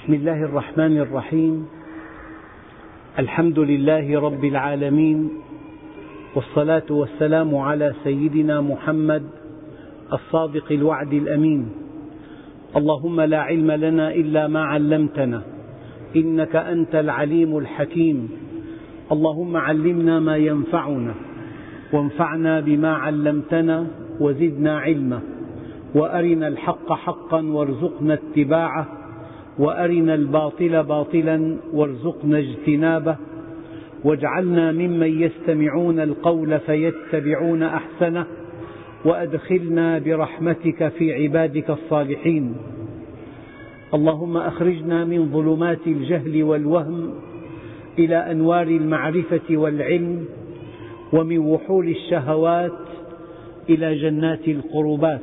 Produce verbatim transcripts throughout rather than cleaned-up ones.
بسم الله الرحمن الرحيم. الحمد لله رب العالمين، والصلاة والسلام على سيدنا محمد الصادق الوعد الأمين. اللهم لا علم لنا إلا ما علمتنا، إنك أنت العليم الحكيم. اللهم علمنا ما ينفعنا، وانفعنا بما علمتنا، وزدنا علما، وأرنا الحق حقا وارزقنا اتباعه، وأرنا الباطل باطلا وارزقنا اجتنابه، واجعلنا ممن يستمعون القول فيتبعون أحسنه، وأدخلنا برحمتك في عبادك الصالحين. اللهم أخرجنا من ظلمات الجهل والوهم إلى أنوار المعرفة والعلم، ومن وحول الشهوات إلى جنات القربات.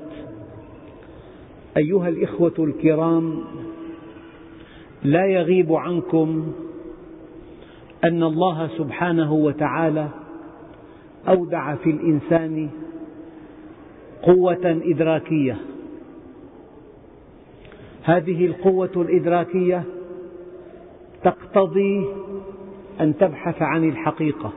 أيها الإخوة الكرام، لا يغيب عنكم أن الله سبحانه وتعالى أودع في الإنسان قوة إدراكية. هذه القوة الإدراكية تقتضي أن تبحث عن الحقيقة،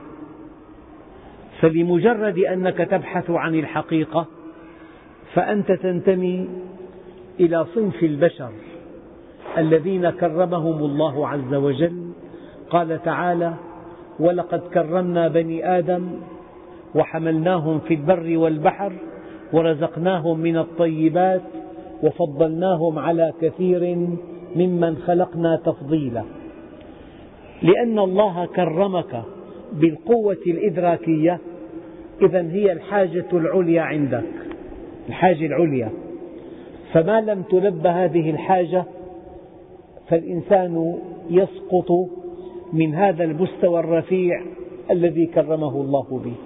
فلمجرد أنك تبحث عن الحقيقة فأنت تنتمي إلى صنف البشر الذين كرمهم الله عز وجل. قال تعالى: ولقد كرمنا بني آدم وحملناهم في البر والبحر ورزقناهم من الطيبات وفضلناهم على كثير ممن خلقنا تفضيلا. لأن الله كرمك بالقوة الإدراكية، إذن هي الحاجة العليا عندك، الحاجة العليا، فما لم تلب هذه الحاجة فالإنسان يسقط من هذا المستوى الرفيع الذي كرمه الله به.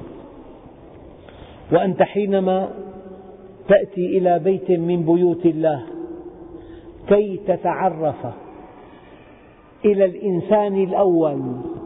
وأنت حينما تأتي إلى بيت من بيوت الله كي تتعرف إلى الإنسان الأول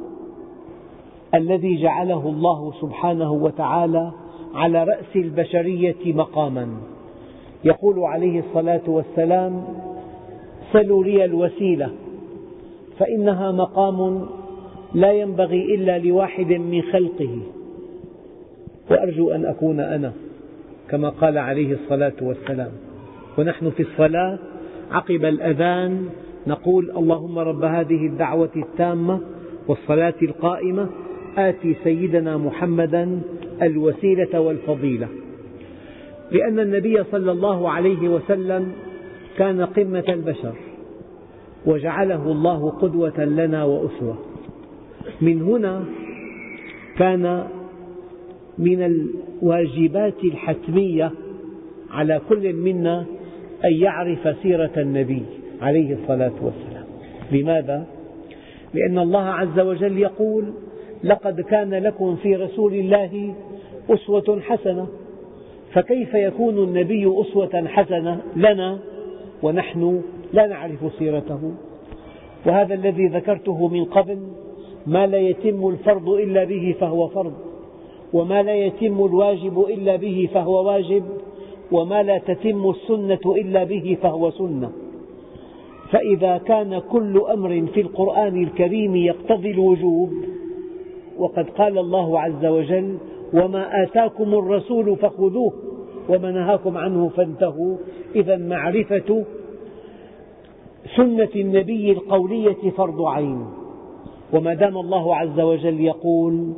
الذي جعله الله سبحانه وتعالى على رأس البشرية مقاما، يقول عليه الصلاة والسلام: سلوا لي الوسيلة، فإنها مقام لا ينبغي إلا لواحد من خلقه، وأرجو أن أكون أنا، كما قال عليه الصلاة والسلام. ونحن في الصلاة عقب الأذان نقول: اللهم رب هذه الدعوة التامة والصلاة القائمة آتِ سيدنا محمدا الوسيلة والفضيلة. لأن النبي صلى الله عليه وسلم كان قمة البشر، وجعله الله قدوة لنا وأسوة. من هنا كان من الواجبات الحتمية على كل منا أن يعرف سيرة النبي عليه الصلاة والسلام. لماذا؟ لأن الله عز وجل يقول: لقد كان لكم في رسول الله أسوة حسنة. فكيف يكون النبي أسوة حسنة لنا ونحن لا نعرف سيرته؟ وهذا الذي ذكرته من قبل: ما لا يتم الفرض إلا به فهو فرض، وما لا يتم الواجب إلا به فهو واجب، وما لا تتم السنة إلا به فهو سنة. فإذا كان كل أمر في القرآن الكريم يقتضي الوجوب، وقد قال الله عز وجل: وما آتاكم الرسول فخذوه وما نهاكم عنه فانتهوا، إذن معرفة سنة النبي القولية فرض عين. وما دام الله عز وجل يقول: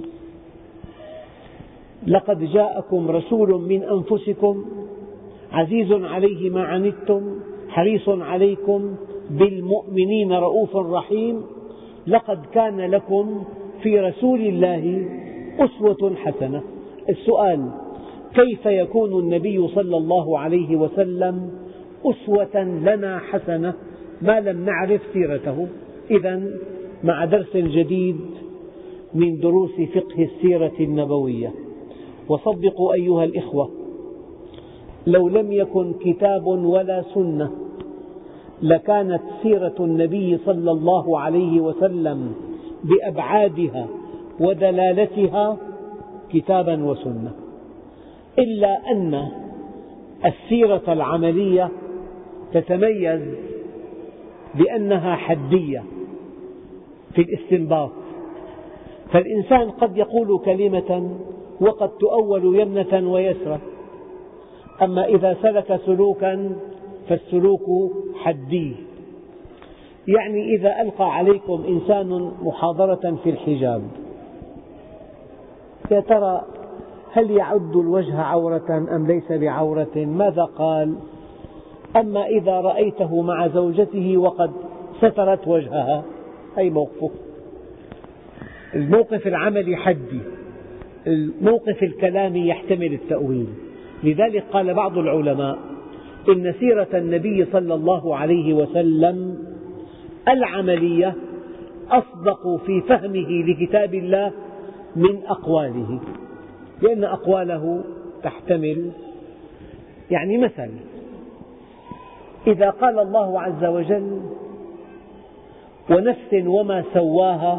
لقد جاءكم رسول من أنفسكم عزيز عليه ما عنتم حريص عليكم بالمؤمنين رؤوف رحيم، لقد كان لكم في رسول الله أسوة حسنة. السؤال: كيف يكون النبي صلى الله عليه وسلم أسوة لنا حسنة ما لم نعرف سيرته؟ إذن مع درس جديد من دروس فقه السيرة النبوية. وصدقوا أيها الإخوة، لو لم يكن كتاب ولا سنة لكانت سيرة النبي صلى الله عليه وسلم بأبعادها ودلالتها كتابا وسنة، إلا أن السيرة العملية تتميز بأنها حدية في الاستنباط، فالإنسان قد يقول كلمة وقد تؤول يمنة ويسرى، أما إذا سلك سلوكا فالسلوك حدي. يعني إذا ألقى عليكم إنسان محاضرة في الحجاب، يا ترى هل يعد الوجه عورة أم ليس بعورة؟ ماذا قال؟ أما إذا رأيته مع زوجته وقد سترت وجهها، أي موقفه؟ الموقف العملي حدي، الموقف الكلامي يحتمل التأويل. لذلك قال بعض العلماء إن سيرة النبي صلى الله عليه وسلم العملية أصدق في فهمه لكتاب الله من أقواله، لأن أقواله تحتمل. يعني مثل، إذا قال الله عز وجل ونفس وما سواها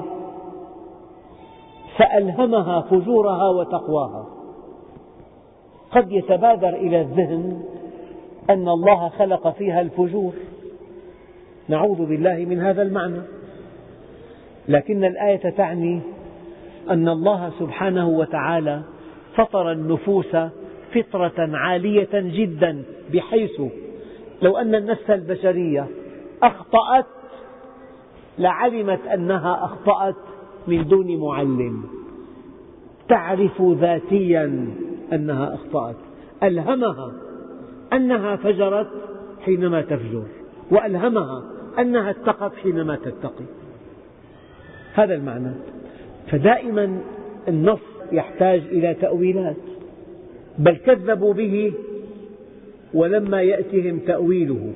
فألهمها فجورها وتقواها، قد يتبادر إلى الذهن أن الله خلق فيها الفجور، نعوذ بالله من هذا المعنى، لكن الآية تعني أن الله سبحانه وتعالى فطر النفوس فطرة عالية جدا، بحيث لو أن النفس البشرية أخطأت لعلمت أنها أخطأت من دون معلم، تعرف ذاتيا أنها أخطأت، ألهمها أنها فجرت حينما تفجر، وألهمها أنها اتقت حينما تتقي. هذا المعنى. فدائما النص يحتاج إلى تأويلات، بل كذبوا به ولما يأتهم تأويله.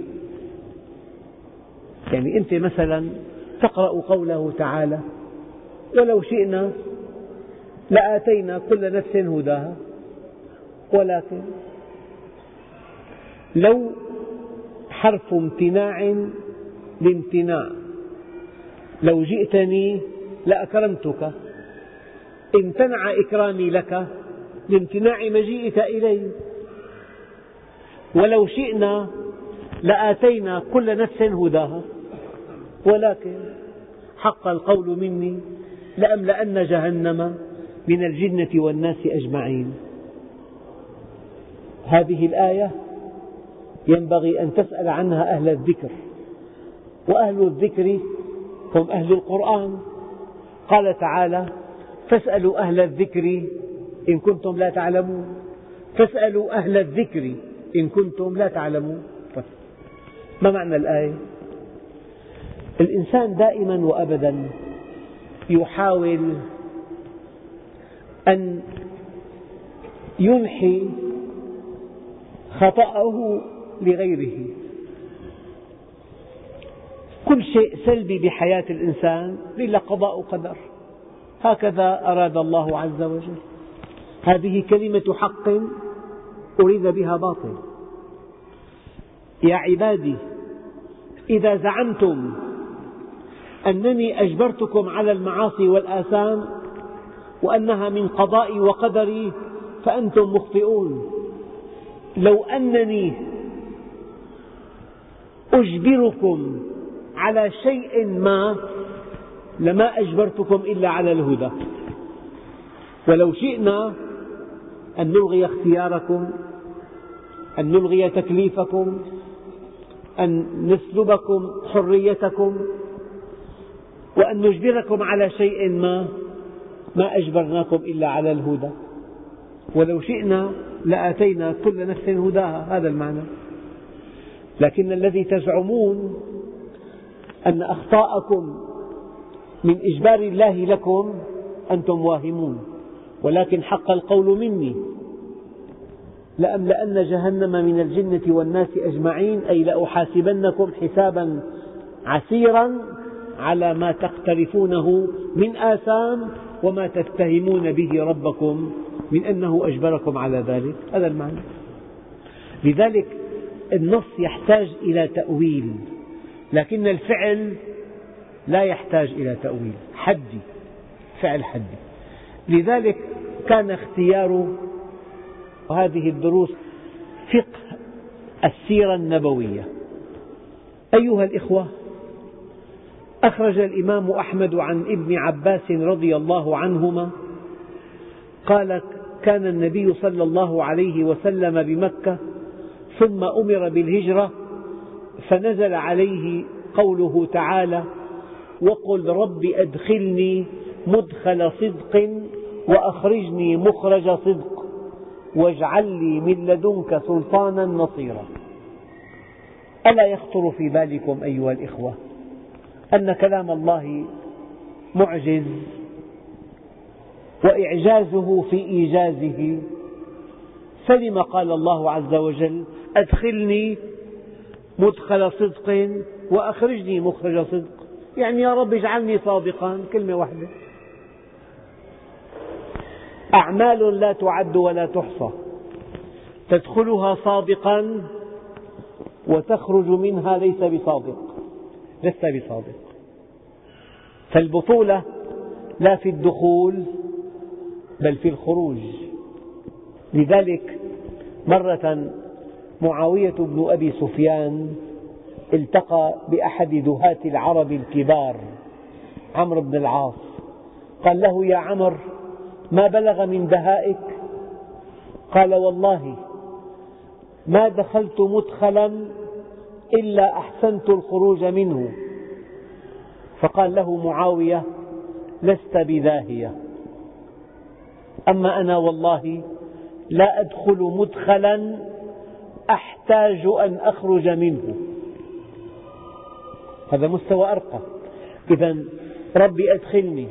يعني أنت مثلا تقرأ قوله تعالى ولو شئنا لآتينا كل نفس هداها، ولكن لو حرف امتناع لامتناع، لو جئتني لأكرمتك، امتنع إكرامي لك لامتناع مجيئك إلي. ولو شئنا لآتينا كل نفس هداها، ولكن حق القول مني لأملأن جهنم من الجنة والناس أجمعين. هذه الآية ينبغي أن تسأل عنها أهل الذكر، وأهل الذكر هم أهل القرآن. قال تعالى فاسألوا أهل الذكر إن كنتم لا تعلمون، فاسألوا أهل الذكر إن كنتم لا تعلمون. ما معنى الآية؟ الإنسان دائما وأبدا يحاول أن ينحي خطأه لغيره. كل شيء سلبي بحياة الإنسان إلا قضاء وقدر، هكذا أراد الله عز وجل. هذه كلمة حق أريد بها باطل. يا عبادي إذا زعمتم أنني أجبرتكم على المعاصي والآثام وأنها من قضائي وقدري فأنتم مخطئون. لو أنني أجبركم على شيء ما لما أجبرتكم إلا على الهدى، ولو شئنا أن نلغي اختياركم، أن نلغي تكليفكم، أن نسلبكم حريتكم، وأن نجبركم على شيء ما ما أجبرناكم إلا على الهدى، ولو شئنا لآتينا كل نفس هداها. هذا المعنى. لكن الذي تزعمون أن أخطاءكم من إجبار الله لكم أنتم واهمون، ولكن حق القول مني لأملأن جهنم من الجنة والناس أجمعين، أي لأحاسبنكم حسابا عسيرا على ما تقترفونه من آثام وما تتهمون به ربكم من أنه أجبركم على ذلك. هذا المعنى. لذلك النص يحتاج إلى تأويل، لكن الفعل لا يحتاج إلى تأويل، حدي، فعل حدي. لذلك كان اختيار هذه الدروس فقه السيرة النبوية. أيها الإخوة، أخرج الإمام أحمد عن ابن عباس رضي الله عنهما قال: كان النبي صلى الله عليه وسلم بمكة ثم أمر بالهجرة، فنزل عليه قوله تعالى: وقل رب أدخلني مدخل صدق وأخرجني مخرج صدق واجعل لي من لدنك سلطانا نصيرا. ألا يخطر في بالكم أيها الإخوة أن كلام الله معجز، وإعجازه في إيجازه؟ فلم قال الله عز وجل: أدخلني مدخل صدق وأخرجني مخرج صدق؟ يعني يا رب اجعلني صادقا، كلمة واحدة. أعمال لا تعد ولا تحصى تدخلها صادقا وتخرج منها ليس بصادق، لست بصادق. فالبطولة لا في الدخول بل في الخروج. لذلك مرة معاوية بن أبي سفيان التقى بأحد دهاة العرب الكبار عمرو بن العاص، قال له: يا عمرو، ما بلغ من دهائك؟ قال: والله ما دخلت مدخلا إلا أحسنت الخروج منه. فقال له معاوية: لست بداهية، أما أنا والله لا أدخل مدخلا أحتاج أن أخرج منه. هذا مستوى أرقى. إذن ربي أدخلني،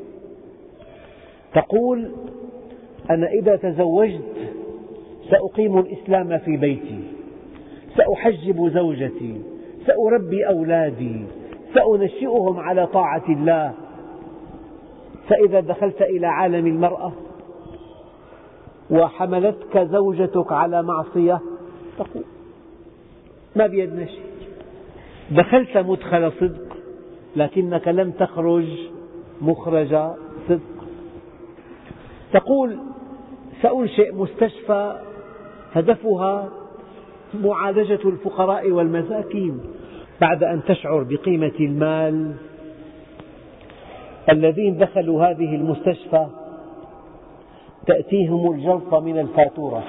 تقول: أنا إذا تزوجت سأقيم الإسلام في بيتي، سأحجب زوجتي، سأربي أولادي، سأنشئهم على طاعة الله. فإذا دخلت إلى عالم المرأة وحملتك زوجتك على معصية تقول: ما بيدنا شيء. دخلت مدخل صدق لكنك لم تخرج مخرج صدق. تقول: سأنشئ مستشفى هدفها معالجة الفقراء والمساكين، بعد أن تشعر بقيمة المال. الذين دخلوا هذه المستشفى تأتيهم الجلطة من الفاتورة.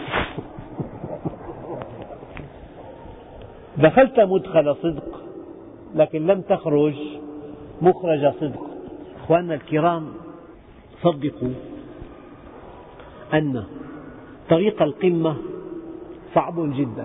دخلت مدخل صدق لكن لم تخرج مخرج صدق. أخواننا الكرام، صدقوا أن طريق القمة صعب جدا،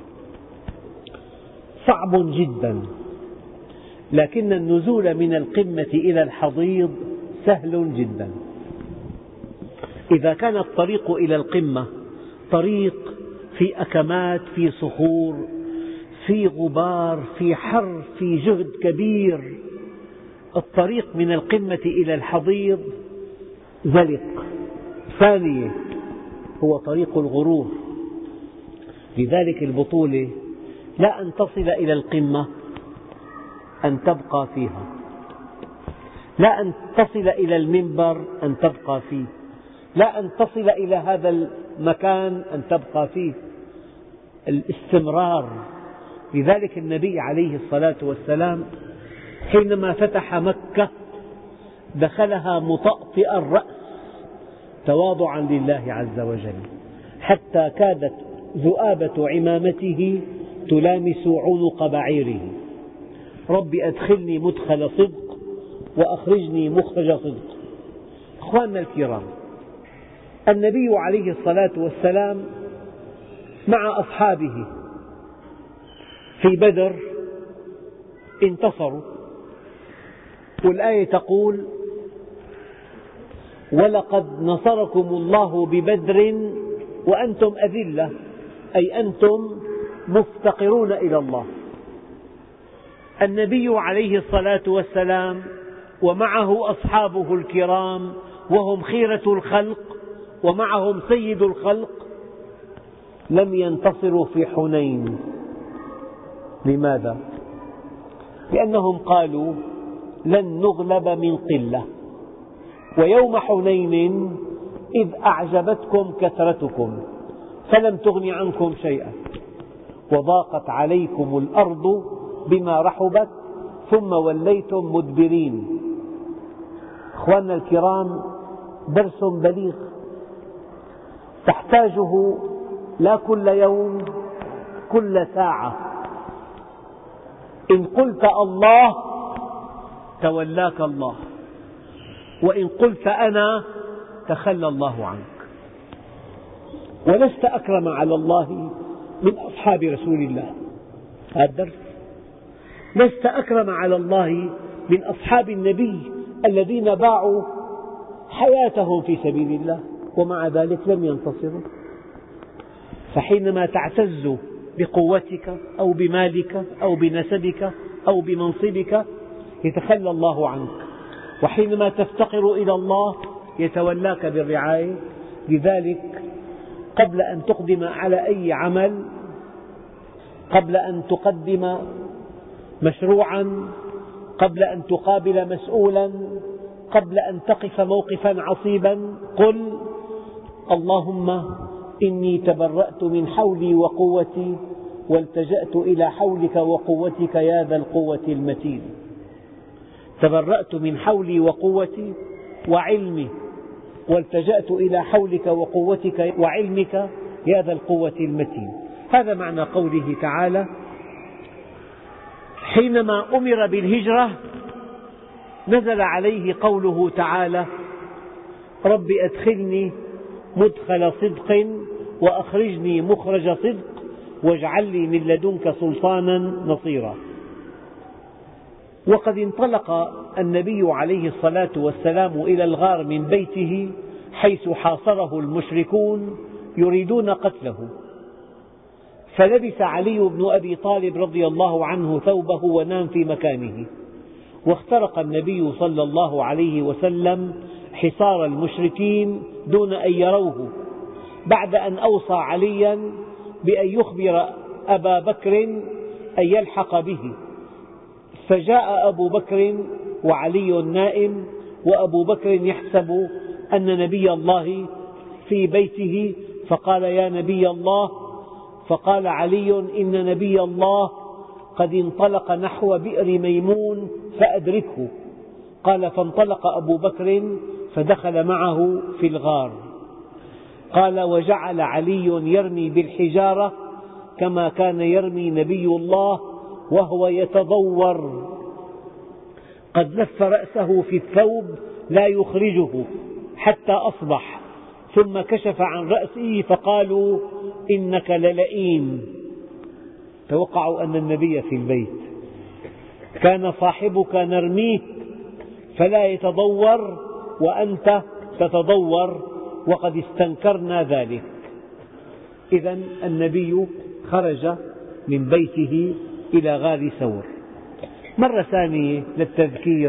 صعب جدا، لكن النزول من القمة إلى الحضيض سهل جدا. إذا كان الطريق إلى القمة طريق في أكمات، في صخور، في غبار، في حر، في جهد كبير، الطريق من القمة إلى الحضيض زلق، ثانية، هو طريق الغرور. لذلك البطولة لا أن تصل إلى القمة، أن تبقى فيها، لا أن تصل إلى المنبر أن تبقى فيه، لا أن تصل إلى هذا المكان أن تبقى فيه، الاستمرار. لذلك النبي عليه الصلاة والسلام حينما فتح مكة دخلها مطأطئ الرأس تواضعا لله عز وجل، حتى كادت ذؤابة عمامته تلامس عنق بعيره. رب أدخلني مدخل صدق وأخرجني مخرج صدق. أخواننا الكرام، النبي عليه الصلاة والسلام مع أصحابه في بدر انتصروا، والآية تقول: ولقد نصركم الله ببدر وأنتم أذلة، أي أنتم مفتقرون إلى الله. النبي عليه الصلاة والسلام ومعه أصحابه الكرام وهم خيرة الخلق ومعهم سيد الخلق لم ينتصروا في حنين. لماذا؟ لأنهم قالوا: لن نغلب من قلة، ويوم حنين إذ أعجبتكم كثرتكم فلم تغن عنكم شيئا وضاقت عليكم الأرض بما رحبت ثم وليتم مدبرين. أخواننا الكرام، درس بليغ تحتاجه لا كل يوم، كل ساعة. إن قلت الله تولاك الله، وإن قلت أنا تخلى الله عنك. ولست أكرم على الله من أصحاب رسول الله، هذا الدرس. لست أكرم على الله من أصحاب النبي الذين باعوا حياتهم في سبيل الله ومع ذلك لم ينتصروا. فحينما تعتز بقوتك أو بمالك أو بنسبك أو بمنصبك يتخلى الله عنك، وحينما تفتقر إلى الله يتولاك بالرعاية. لذلك قبل أن تقدم على أي عمل، قبل أن تقدم مشروعا، قبل أن تقابل مسؤولا، قبل أن تقف موقفا عصيبا، قل اللهم إني تبرأت من حولي وقوتي والتجأت إلى حولك وقوتك يا ذا القوة المتين. تبرأت من حولي وقوتي وعلمي والتجأت إلى حولك وقوتك وعلمك يا ذا القوة المتين. هذا معنى قوله تعالى: حينما أمر بالهجرة نزل عليه قوله تعالى: رب أدخلني مدخل صدق وأخرجني مخرج صدق واجعل لي من لدنك سلطانا نصيرا. وقد انطلق النبي عليه الصلاة والسلام إلى الغار من بيته حيث حاصره المشركون يريدون قتله، فلبس علي بن أبي طالب رضي الله عنه ثوبه ونام في مكانه، واخترق النبي صلى الله عليه وسلم حصار المشركين دون أن يروه، بعد أن أوصى عليا بأن يخبر أبا بكر أن يلحق به. فجاء أبو بكر وعلي نائم، وأبو بكر يحسب أن نبي الله في بيته، فقال: يا نبي الله. فقال علي: إن نبي الله قد انطلق نحو بئر ميمون فأدركه. قال: فانطلق أبو بكر فدخل معه في الغار. قال: وجعل علي يرمي بالحجارة كما كان يرمي نبي الله وهو يتضور، قد لف رأسه في الثوب لا يخرجه حتى أصبح، ثم كشف عن رأسه فقالوا: إنك للئيم. توقعوا أن النبي في البيت. كان صاحبك نرميك فلا يتضور وأنت تتضور، وقد استنكرنا ذلك. إذن النبي خرج من بيته إلى غار ثور. مرة ثانية للتذكير: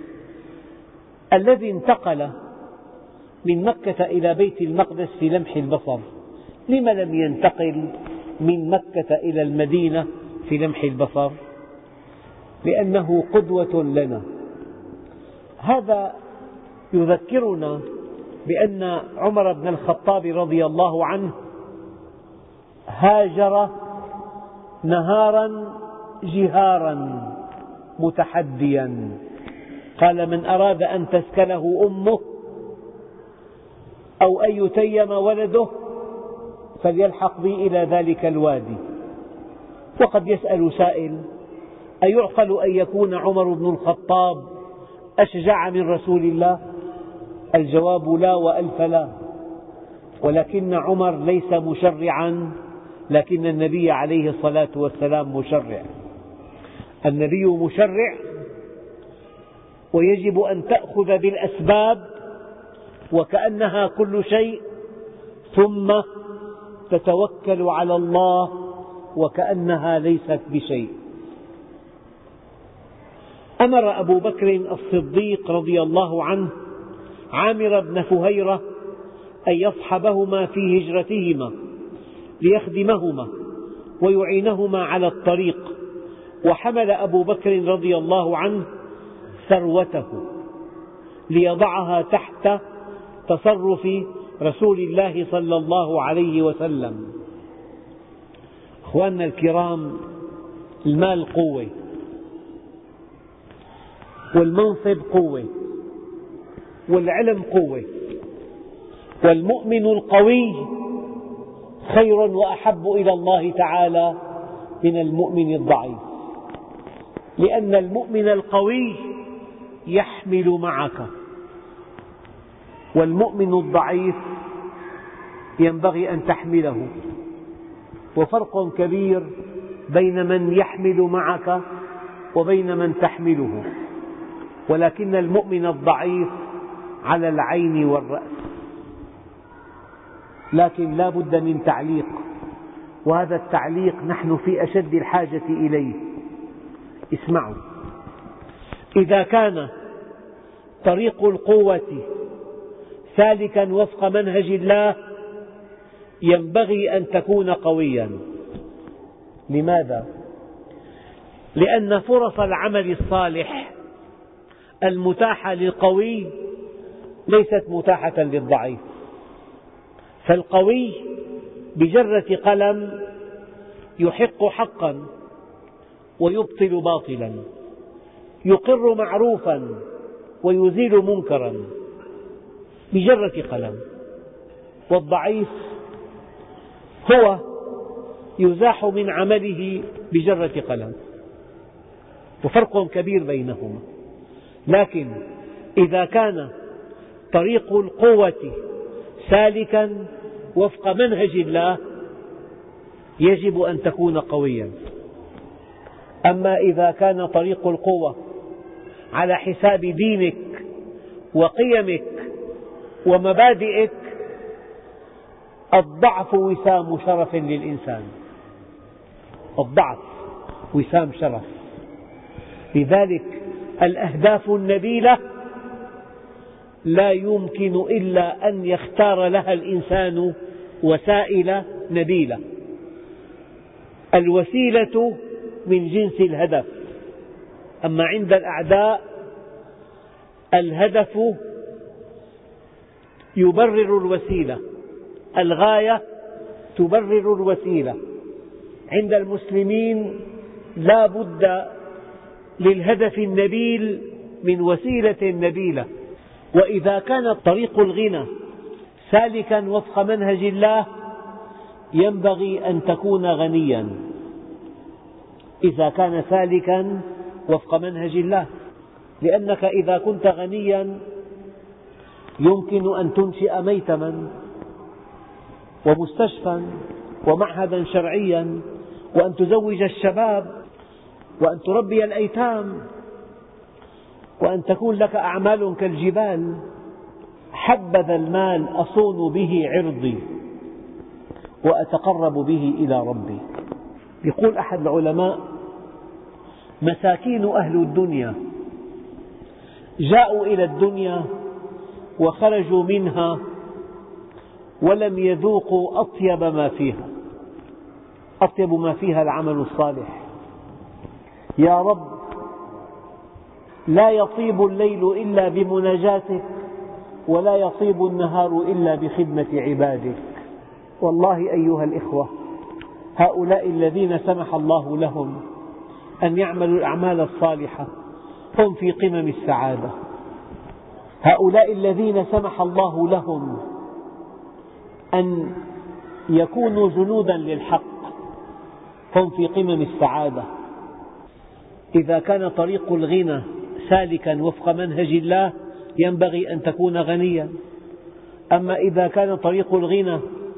الذي انتقل من مكة إلى بيت المقدس في لمح البصر، لم لم ينتقل من مكة إلى المدينة في لمح البصر؟ لأنه قدوة لنا. هذا يذكرنا بأن عمر بن الخطاب رضي الله عنه هاجر نهارا جهارا متحديا، قال: من أراد أن تسكنه أمه أو أن يتيم ولده فليلحق بي إلى ذلك الوادي. وقد يسأل سائل: أيعقل أن يكون عمر بن الخطاب أشجع من رسول الله؟ الجواب لا وألف لا. ولكن عمر ليس مشرعا، لكن النبي عليه الصلاة والسلام مشرع. النبي مشرع، ويجب أن تأخذ بالأسباب وكأنها كل شيء، ثم تتوكل على الله وكأنها ليست بشيء. أمر أبو بكر الصديق رضي الله عنه عامر بن فهيرة أن يصحبهما في هجرتهما ليخدمهما ويعينهما على الطريق. وحمل أبو بكر رضي الله عنه ثروته ليضعها تحت تصرف رسول الله صلى الله عليه وسلم. أخواننا الكرام، المال قوة، والمنصب قوة، والعلم قوة، والمؤمن القوي خير وأحب إلى الله تعالى من المؤمن الضعيف، لأن المؤمن القوي يحمل معك، والمؤمن الضعيف ينبغي أن تحمله. وفرق كبير بين من يحمل معك وبين من تحمله، ولكن المؤمن الضعيف على العين والرأس. لكن لا بد من تعليق، وهذا التعليق نحن في أشد الحاجة إليه. اسمعوا، إذا كان طريق القوة سالكا وفق منهج الله ينبغي أن تكون قويا. لماذا؟ لأن فرص العمل الصالح المتاحة للقوي ليست متاحة للضعيف، فالقوي بجرة قلم يحق حقا ويبطل باطلا، يقر معروفا ويزيل منكرا بجرة قلم، والضعيف هو يزاح من عمله بجرة قلم، وفرق كبير بينهما. لكن إذا كان طريق القوة سالكا وفق منهج الله يجب أن تكون قويا. أما إذا كان طريق القوة على حساب دينك وقيمك ومبادئك الضعف وسام شرف للإنسان، الضعف وسام شرف. لذلك الأهداف النبيلة لا يمكن إلا أن يختار لها الإنسان وسائل نبيلة. الوسيلة من جنس الهدف، أما عند الأعداء الهدف يبرر الوسيلة، الغاية تبرر الوسيلة. عند المسلمين لا بد للهدف النبيل من وسيلة نبيلة. وإذا كان طريق الغنى سالكا وفق منهج الله ينبغي أن تكون غنيا. إذا كان سالكا وفق منهج الله، لأنك إذا كنت غنيا يمكن أن تنشئ ميتما ومستشفى ومعهدا شرعيا، وأن تزوج الشباب، وأن تربي الأيتام، وأن تكون لك أعمال كالجبال. حبذا المال أصون به عرضي وأتقرب به إلى ربي. يقول أحد العلماء: مساكين أهل الدنيا جاءوا إلى الدنيا وخرجوا منها ولم يذوقوا أطيب ما فيها. أطيب ما فيها العمل الصالح. يا رب، لا يطيب الليل إلا بمناجاتك، ولا يطيب النهار إلا بخدمة عبادك. والله أيها الإخوة، هؤلاء الذين سمح الله لهم أن يعملوا الأعمال الصالحة هم في قمم السعادة. هؤلاء الذين سمح الله لهم أن يكونوا جنودا للحق هم في قمم السعادة. إذا كان طريق الغنى سالكا وفق منهج الله ينبغي أن تكون غنيا. أما إذا كان طريق الغنى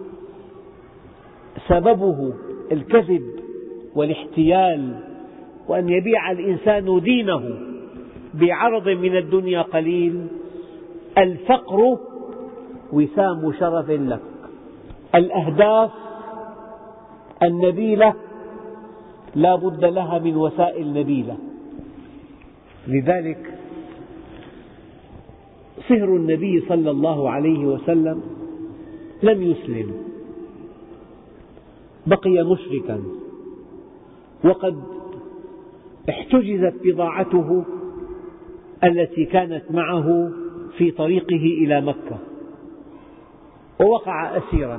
سببه الكذب والاحتيال، وأن يبيع الإنسان دينه بعرض من الدنيا قليل، الفقر وسام شرف لك. الأهداف النبيلة لا بد لها من وسائل نبيلة. لذلك صهر النبي صلى الله عليه وسلم لم يسلم، بقي مشركا، وقد احتجزت بضاعته التي كانت معه في طريقه إلى مكة، ووقع أسيرا.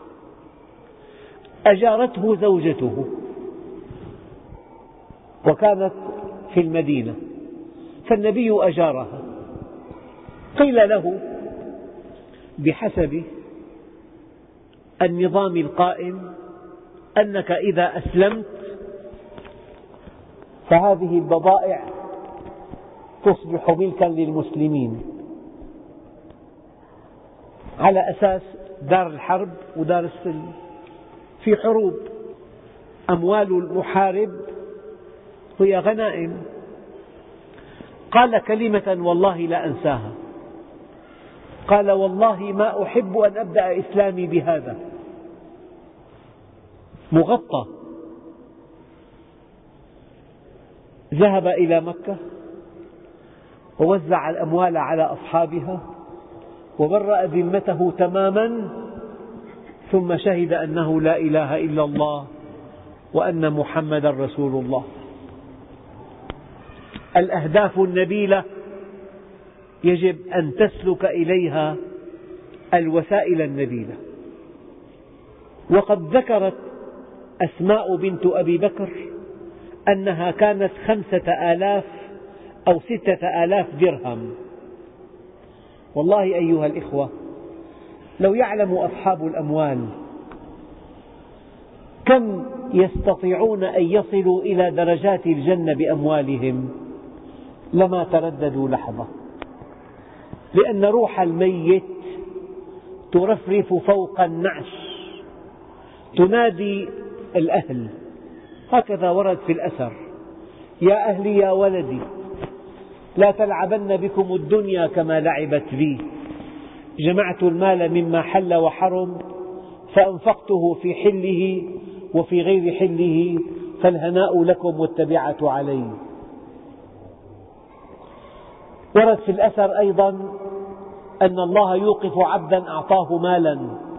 أجارته زوجته وكانت في المدينة، فالنبي أجارها. قيل له: بحسب النظام القائم أنك إذا أسلمت فهذه البضائع تصبح ملكا للمسلمين، على أساس دار الحرب ودار السلم. في حروب أموال المحارب هي غنائم. قال كلمة والله لا أنساها، قال: والله ما أحب أن أبدأ إسلامي بهذا. مغطى، ذهب إلى مكة ووزع الأموال على أصحابها وبرأ ذمته تماما، ثم شهد أنه لا إله إلا الله وأن محمدا رسول الله. الأهداف النبيلة يجب أن تسلك إليها الوسائل النبيلة. وقد ذكرت أسماء بنت أبي بكر أنها كانت خمسة آلاف أو ستة آلاف درهم. والله أيها الإخوة، لو يعلم أصحاب الأموال كم يستطيعون أن يصلوا إلى درجات الجنة بأموالهم لما ترددوا لحظة، لأن روح الميت ترفرف فوق النعش تنادي الأهل، هكذا ورد في الأثر: يا أهلي يا ولدي لا تلعبن بكم الدنيا كما لعبت بي، جمعت المال مما حل وحرم فأنفقته في حله وفي غير حله، فالهناء لكم والتبعة علي. ورد في الأثر أيضا أن الله يوقف عبدا أعطاه مالا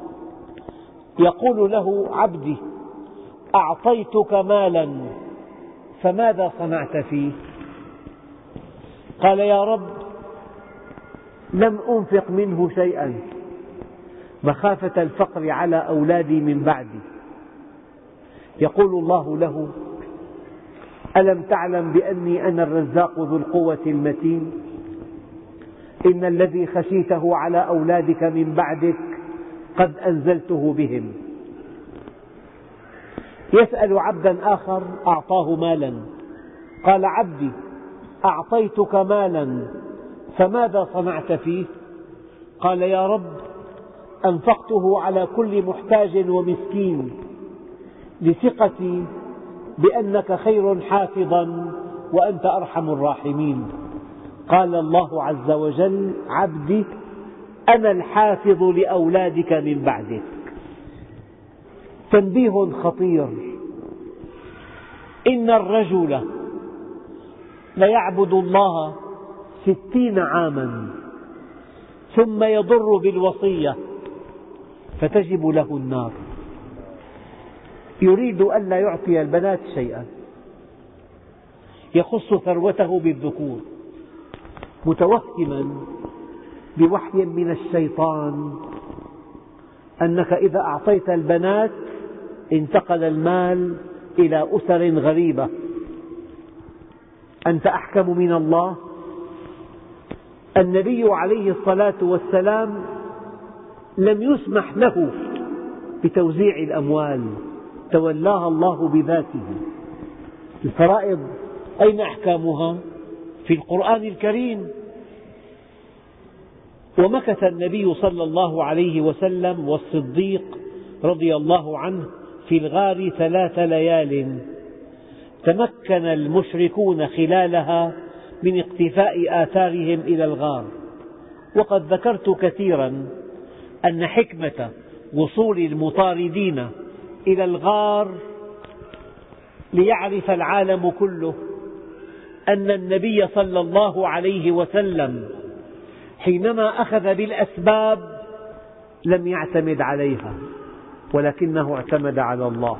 يقول له: عبدي أعطيتك مالا فماذا صنعت فيه؟ قال: يا رب لم أنفق منه شيئا مخافة الفقر على أولادي من بعدي. يقول الله له: ألم تعلم بأني أنا الرزاق ذو القوة المتين؟ إن الذي خشيته على أولادك من بعدك قد أنزلته بهم. يسأل عبدا آخر أعطاه مالا، قال: عبدي أعطيتك مالا فماذا صنعت فيه؟ قال: يا رب أنفقته على كل محتاج ومسكين لثقتي بأنك خير حافظا وأنت أرحم الراحمين. قال الله عز وجل: عبدي أنا الحافظ لأولادك من بعدك. تنبيه خطير: إن الرجل ليعبد الله ستين عاما ثم يضر بالوصية فتجب له النار. يريد ألا يعطي البنات شيئا، يخص ثروته بالذكور، متوهما بوحي من الشيطان أنك إذا أعطيت البنات انتقل المال إلى أسر غريبة. أنت أحكم من الله؟ النبي عليه الصلاة والسلام لم يسمح له بتوزيع الأموال، تولاها الله بذاته. الفرائض أين أحكامها؟ في القرآن الكريم. ومكث النبي صلى الله عليه وسلم والصديق رضي الله عنه في الغار ثلاث ليال، تمكن المشركون خلالها من اقتفاء آثارهم إلى الغار. وقد ذكرت كثيرا أن حكمة وصول المطاردين إلى الغار ليعرف العالم كله أن النبي صلى الله عليه وسلم حينما أخذ بالأسباب لم يعتمد عليها، ولكنه اعتمد على الله.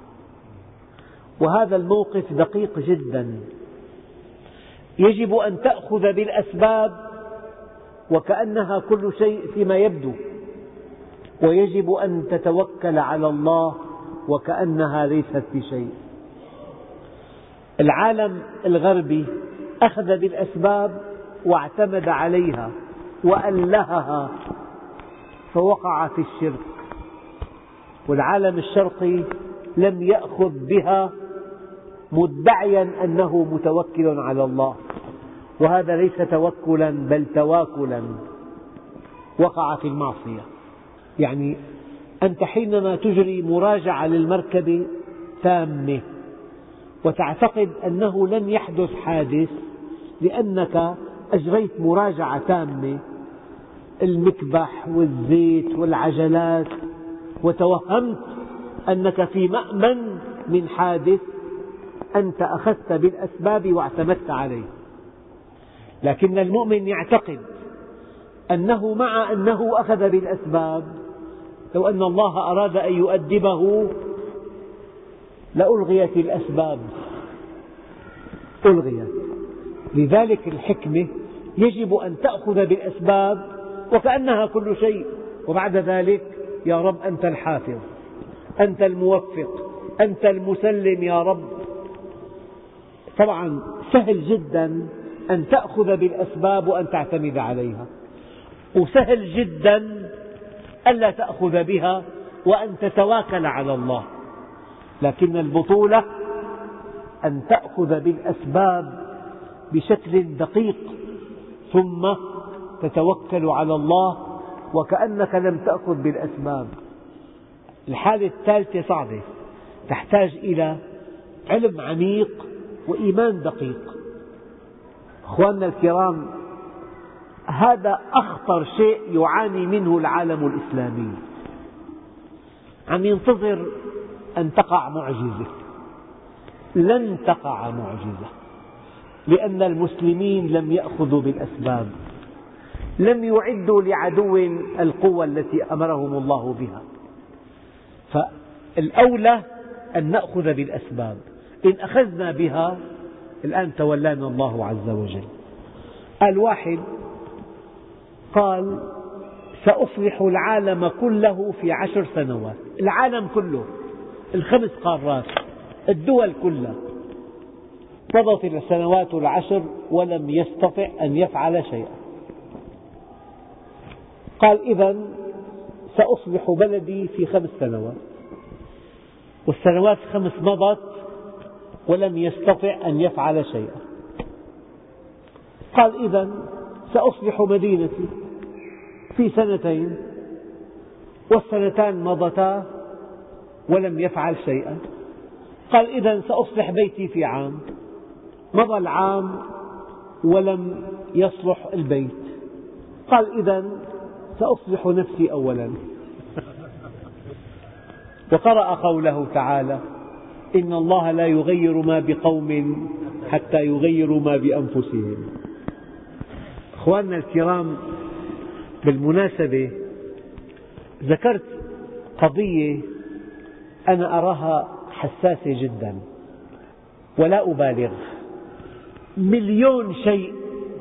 وهذا الموقف دقيق جدا. يجب أن تأخذ بالأسباب وكأنها كل شيء فيما يبدو، ويجب أن تتوكل على الله وكأنها ليست بشيء. العالم الغربي أخذ بالأسباب واعتمد عليها وألهها فوقع في الشرك. والعالم الشرقي لم يأخذ بها مدعيا أنه متوكل على الله، وهذا ليس توكلا بل تواكلا، وقع في المعصية. يعني أنت حينما تجري مراجعة للمركبة تامة وتعتقد أنه لم يحدث حادث لأنك أجريت مراجعة تامة، المكبح والزيت والعجلات، وتوهمت أنك في مأمن من حادث، أنت أخذت بالأسباب واعتمدت عليه. لكن المؤمن يعتقد أنه مع أنه أخذ بالأسباب لو أن الله أراد أن يؤدبه لألغيت الأسباب، ألغيت. لذلك الحكمة يجب أن تأخذ بالأسباب وكأنها كل شيء، وبعد ذلك يا رب أنت الحافظ، أنت الموفق، أنت المسلم يا رب. طبعا سهل جدا أن تأخذ بالأسباب وأن تعتمد عليها، وسهل جدا ألا تأخذ بها وأن تتواكل على الله. لكن البطولة أن تأخذ بالأسباب بشكل دقيق ثم تتوكل على الله وكأنك لم تأخذ بالأسباب. الحالة الثالثة صعبة، تحتاج إلى علم عميق وإيمان دقيق. أخواننا الكرام، هذا أخطر شيء يعاني منه العالم الإسلامي، عم ينتظر أن تقع معجزة. لن تقع معجزة، لأن المسلمين لم يأخذوا بالأسباب، لم يعدوا لعدو القوة التي أمرهم الله بها. فالأولى أن نأخذ بالأسباب، إن أخذنا بها الآن تولانا الله عز وجل. قال واحد قال سأصلح العالم كله في عشر سنوات، العالم كله، الخمس قارات، الدول كلها. مضت السنوات العشر ولم يستطع أن يفعل شيئا. قال إذن سأصلح بلدي في خمس سنوات، والسنوات الخمس مضت ولم يستطع أن يفعل شيئا. قال إذن سأصلح مدينتي في سنتين، والسنتان مضتا ولم يفعل شيئا. قال إذن سأصلح بيتي في عام، مضى العام ولم يصلح البيت. قال إذن سأصلح نفسي أولا. وقرأ قوله تعالى إن الله لا يغير ما بقوم حتى يغيروا ما بأنفسهم. أخواننا الكرام، بالمناسبة ذكرت قضية أنا أراها حساسة جدا ولا أبالغ. مليون شيء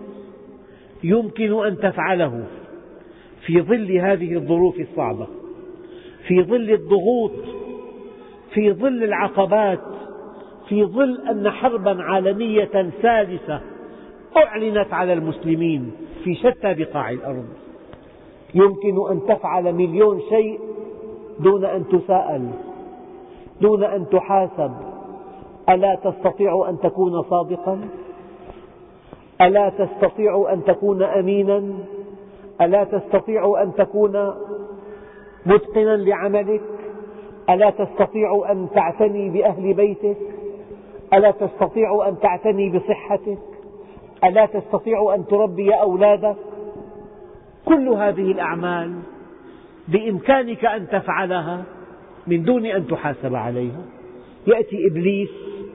يمكن أن تفعله في ظل هذه الظروف الصعبة، في ظل الضغوط، في ظل العقبات، في ظل أن حربا عالمية ثالثة أعلنت على المسلمين في شتى بقاع الأرض. يمكن أن تفعل مليون شيء دون أن تساءل، دون أن تحاسب. ألا تستطيع أن تكون صادقا؟ ألا تستطيع أن تكون أمينا؟ ألا تستطيع أن تكون متقنا لعملك؟ ألا تستطيع أن تعتني بأهل بيتك؟ ألا تستطيع أن تعتني بصحتك؟ ألا تستطيع أن تربي أولادك؟ كل هذه الأعمال بإمكانك أن تفعلها من دون أن تحاسب عليها. يأتي إبليس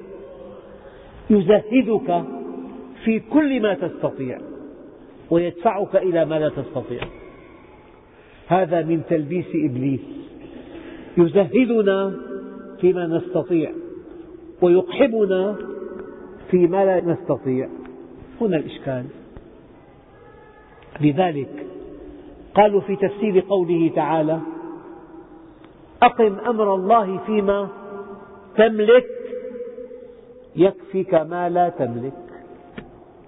يزهدك في كل ما تستطيع ويدفعك إلى ما لا تستطيع. هذا من تلبيس إبليس، يزهدنا فيما نستطيع ويقحمنا فيما لا نستطيع. هنا الإشكال. لذلك قالوا في تفسير قوله تعالى أقم أمر الله فيما تملك يكفك ما لا تملك.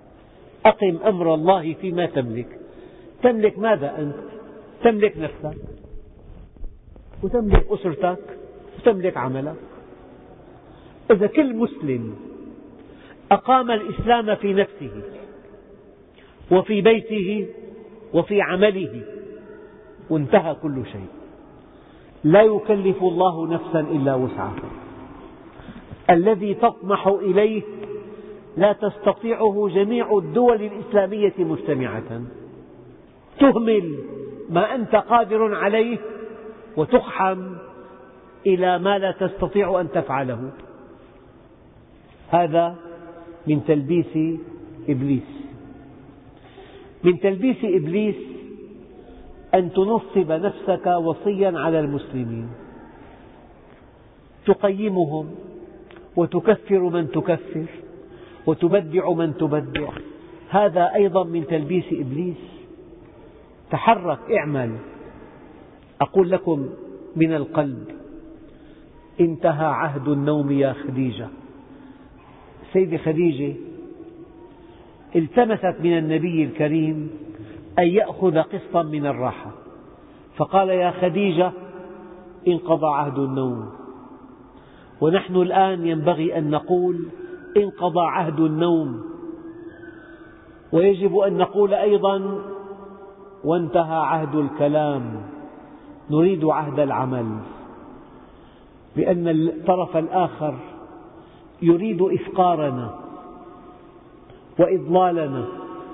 أقم أمر الله فيما تملك. تملك ماذا أنت؟ تملك نفسك، وتملك أسرتك، وتملك عملك. إذا كل مسلم أقام الإسلام في نفسه وفي بيته وفي عمله وانتهى كل شيء. لا يكلف الله نفسا إلا وسعها. الذي تطمح إليه لا تستطيعه جميع الدول الإسلامية مجتمعة. تهمل ما أنت قادر عليه وتقحم إلى ما لا تستطيع أن تفعله. هذا من تلبيس إبليس. من تلبيس إبليس أن تنصب نفسك وصيا على المسلمين، تقيمهم وتكفر من تكفر وتبدع من تبدع. هذا أيضا من تلبيس إبليس. تحرك، اعمل. أقول لكم من القلب: انتهى عهد النوم يا خديجة. السيدة خديجة التمست من النبي الكريم أن يأخذ قسطا من الراحة، فقال: يا خديجة انقضى عهد النوم. ونحن الآن ينبغي أن نقول: انقضى عهد النوم. ويجب أن نقول أيضا: وانتهى عهد الكلام. نريد عهد العمل، لأن الطرف الآخر يريد إفقارنا وإضلالنا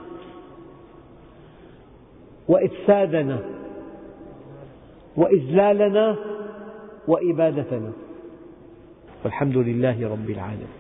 وإفسادنا وإذلالنا وإبادتنا. والحمد لله رب العالمين.